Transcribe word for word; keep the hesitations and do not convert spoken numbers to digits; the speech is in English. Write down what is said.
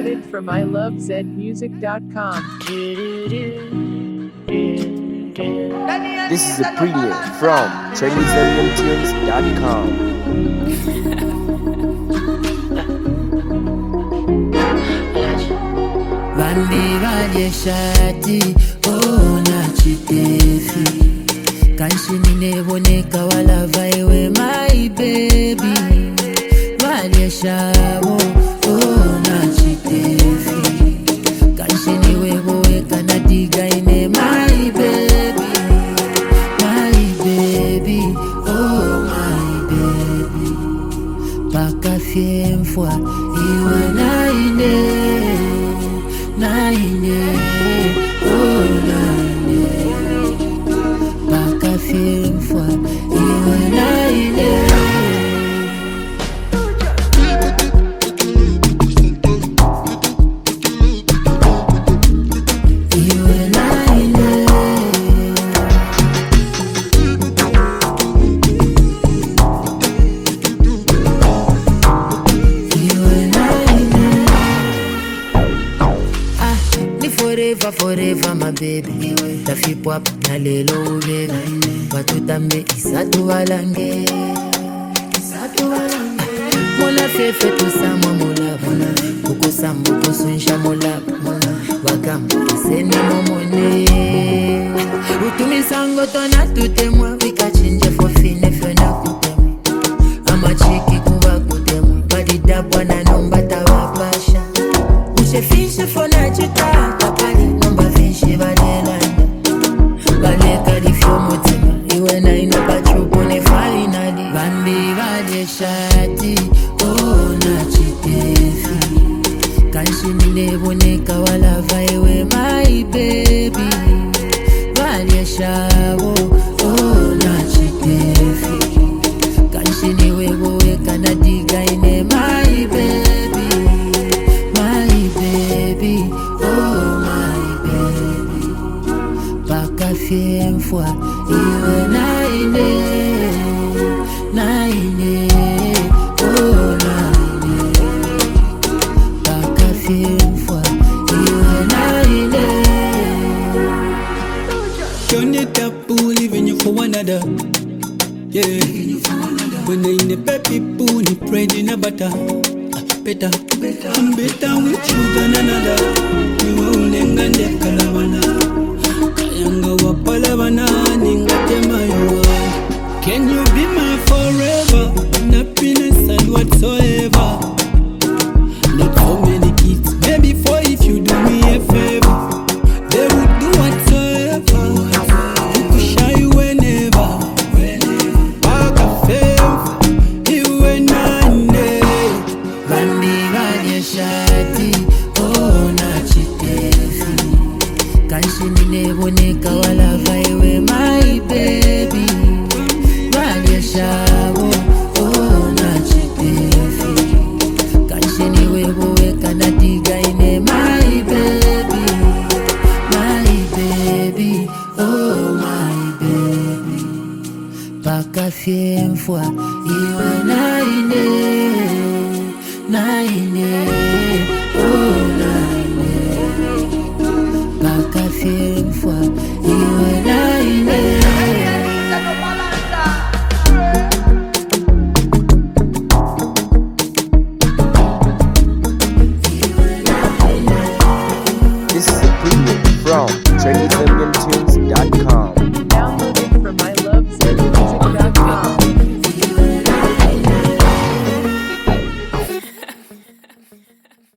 downloaded from I love zed music dot com. This is a premiere from Chinese Indian Tunes dot com. Vandivalie shati ona chitefi kanshini neboneka wala vaiwe my baby valie shabo ona chitefi kanshini weboeka na diga ine my baby my baby oh my baby paka fiemfwa iwe na ine Naine, oh naine, baka film for iwe naine. Iwe naine. Iwe naine. Forever, forever, my baby. Tafi pop na lelo baby. Watutambe isatu walange. Isatu walange. Mola fefe tu samwa mola mola. Kuku sambu kusunsha mola mola. Wakambu kiseni momone. Utumi sango tona tutemwa. Wika chinje for fine fena kutemwa. Ama chiki kuwa kutemwa. Badidabwa na nomba tawapasha. Ushe fishe fona chita. Shati ona chitefi kanshini neboneka wala vaiwe my baby valie shabo ona chitefi kanshini weboeka na diga ine my baby my baby oh my baby paka fiemfwa iwe naine naine oh naine baka filmfwa iwe naine. Turn it up, leaving you for another. Yeah, when they in the peppy poo, ni bread in a butter. Better, I'm better with you than another. You won't lenga de kalavana. Kayanga wapalavana, ninga tema you. Can you be my forever, happiness and whatsoever? Not so many kids, maybe four if you do me a favor. They would do whatsoever. You could shy whenever. Back a fame, you and I. Bambi valie shati, oh na chitefi kanshini neboneka wala vaiwe my baby valie shabo oh na chitefi kanshini weboeka na diga ine my baby my baby oh my baby paka fiemfwa iwe naine naine oh naine baka fiemfwa iwe naine. This is a premiere from Chinese Indian Tunes dot com.